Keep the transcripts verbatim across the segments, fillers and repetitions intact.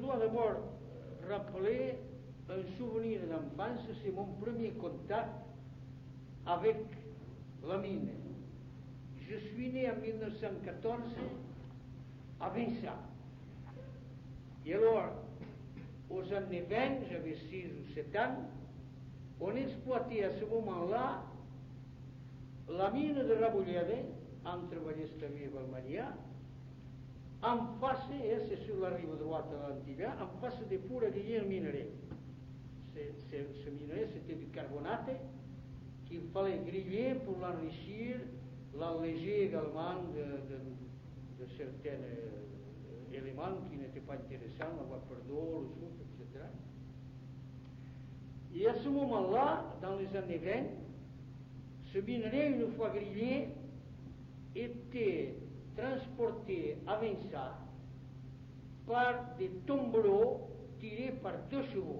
dois d'abord rappeler un souvenir d'enfance, c'est mon premier contact avec la mine. Je suis né en mille neuf cent quatorze à Vinçà. Et alors, aux années vingt, j'avais six ou sept ans, on exploitait à ce moment-là la mine de Rabulleda, entre Ballesterí et Valmarià, en face, et c'est sur la rive droite de l'Antiga, en face de Pura Guillet Minerai. Ce minerai, c'était du carbonate qu'il fallait griller pour l'enrichir, l'alléger également de, de, de certains éléments qui n'étaient pas intéressants, la vapeur d'eau, le soufre, et cetera. Et à ce moment-là, dans les années vingt, ce minerai, une fois grillé, était transporté à Vinçà par des tombereaux tirés par deux chevaux.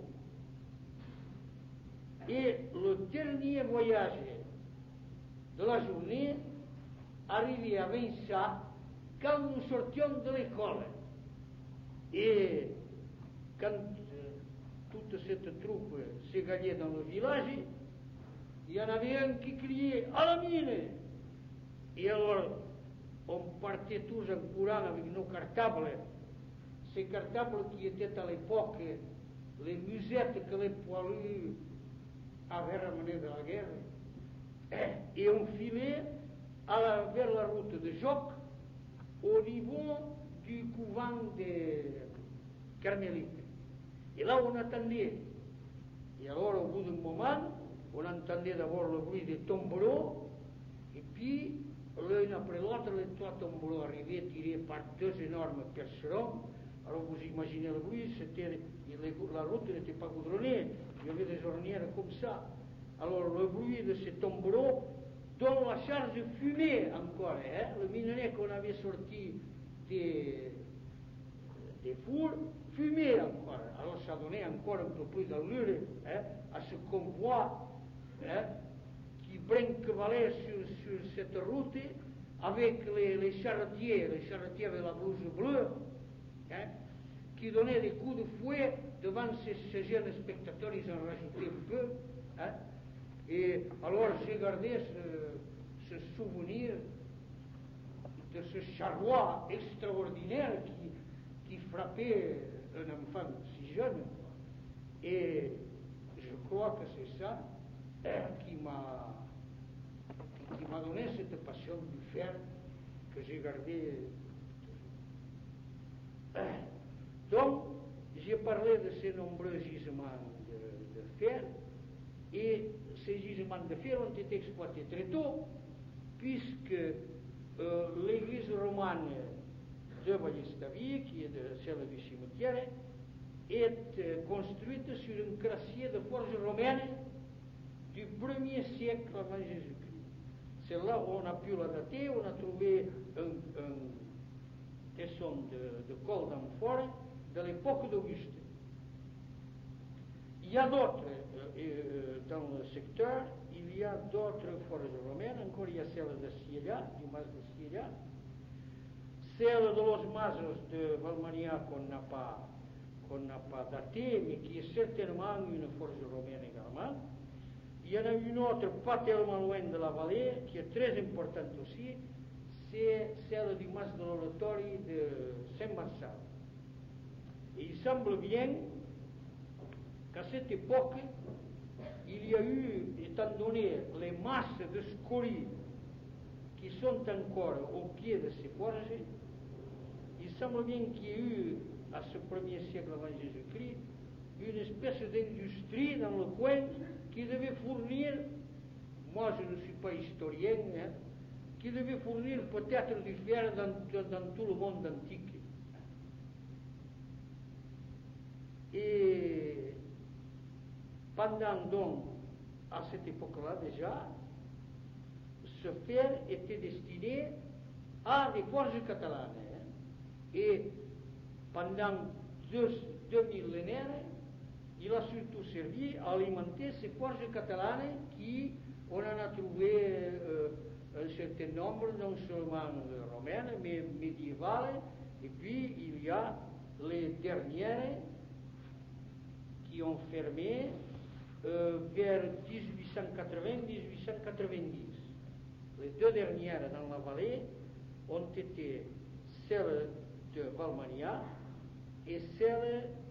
Et le dernier voyage de la journée arrivait à Vinçà quand nous sortions de l'école. Et quand euh, toute cette troupe s'égallait dans le village, il y en avait un qui criait « À la mine !» Et alors, on partait tous en courant avec nos cartables, ces cartables qui étaient à l'époque les musettes que les poilus avaient ramenées de la guerre, et on filait à la, vers la route de Joc, au niveau du couvent des Carmélites. Et là, on attendait. Et alors, au bout d'un moment, on entendait d'abord le bruit des tombereaux, et puis, l'un après l'autre, les trois tombereaux arrivaient tirés par deux énormes percherons. Alors, vous imaginez le bruit, c'était, la route n'était pas goudronnée, il y avait des ornières comme ça. Alors, le bruit de ces tombereaux, dont la charge fumait encore, hein, le minerai qu'on avait sorti des, des fours, fumait encore. Alors, ça donnait encore un peu plus d'allure hein, à ce convoi hein, qui brinque-valait sur, sur cette route avec les, les charretiers, les charretiers avec la blouse bleue, hein, qui donnaient des coups de fouet devant ces, ces jeunes spectateurs, ils en rajoutaient un peu. Hein, et alors j'ai gardé ce, ce souvenir de ce charroi extraordinaire qui, qui frappait un enfant si jeune. Et je crois que c'est ça qui m'a qui m'a donné cette passion du fer que j'ai gardée. Donc, j'ai parlé de ces nombreux gisements de, de fer, et ces gisements de fer ont été exploités très tôt, puisque euh, l'église romane de Ballesterí, qui est de celle du cimetière, est euh, construite sur un crassier de forge romaine du premier siècle avant Jésus-Christ. C'est là où on a pu la dater, on a trouvé un, un tesson de, de colle d'amphore de l'époque d'Auguste. Il y a d'autres, euh, euh, dans le secteur, il y a d'autres forges romaines, encore il y a celle de Siella, du mas de Siella, celle de los masos de Valmarià qu'on n'a pas, qu'on n'a pas daté, mais qui est certainement une forge romaine également. Il y en a une autre, pas tellement loin de la vallée, qui est très importante aussi, c'est celle du mas de l'Oratori de Saint-Marçal. Et il semble bien qu'à cette époque, il y a eu, étant donné les masses de scories qui sont encore au pied de ces forges, il semble bien qu'il y ait eu, à ce premier siècle avant Jésus-Christ, une espèce d'industrie dans le coin qui devait fournir, moi je ne suis pas historien, hein, qui devait fournir peut-être du fer dans, dans tout le monde antique. Et pendant donc, à cette époque-là déjà, ce fer était destiné à des forges catalanes. Hein, et pendant deux, deux millénaires, il a surtout servi à alimenter ces forges catalanes qui, on en a trouvé euh, un certain nombre, non seulement romaines, mais médiévales, et puis il y a les dernières qui ont fermé euh, vers dix-huit cent quatre-vingts dix-huit cent quatre-vingt-dix. Les deux dernières dans la vallée ont été celle de Valmania et celle